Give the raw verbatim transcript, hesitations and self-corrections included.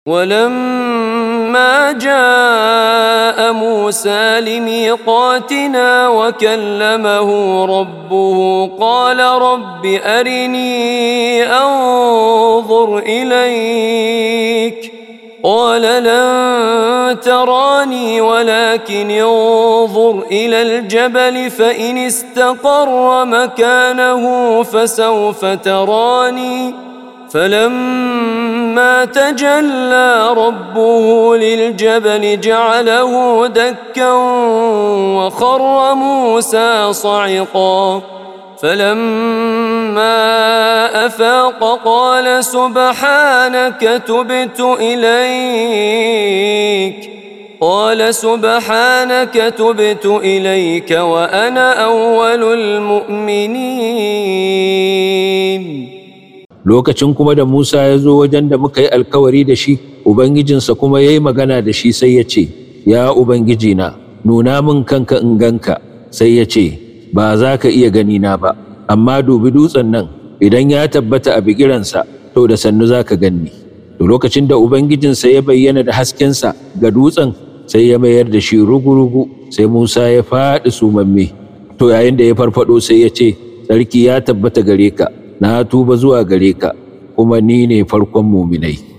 ولما جاء موسى لميقاتنا وكلمه ربه قال رب أرني أنظر إليك قال لن تراني ولكن انظر إلى الجبل فإن استقر مكانه فسوف تراني فلما تجلى ربه للجبل جعله دكا وخر موسى صعقا فلما أفاق قال سبحانك تبت إليك قال سبحانك تبت إليك وأنا أول المؤمنين. Lokacin kuma da Musa ya zo wajen da muka yi alkawari da shi, Ubangijinsa kuma ya yi magana da shi sai ya ce, Ya Ubangijina, nuna min kanka in ganka, sai ya ce, Ba za ka iya ganina ba, amma dubi dutsen nan, idan ya tabbata a bigiransa, to da sannu za ka ganni. To lokacin da Ubangijinsa ya bayyana da haskensa ga dutsen, sai ya mayar da shi rugu-rugu, sai Musa ya faɗi sumamme. To yayin da ya farfaɗo sai ya ce, Sarki ya tabbata gare ka, na tuba zuwa gare ka, kuma ni ne farkon muminai.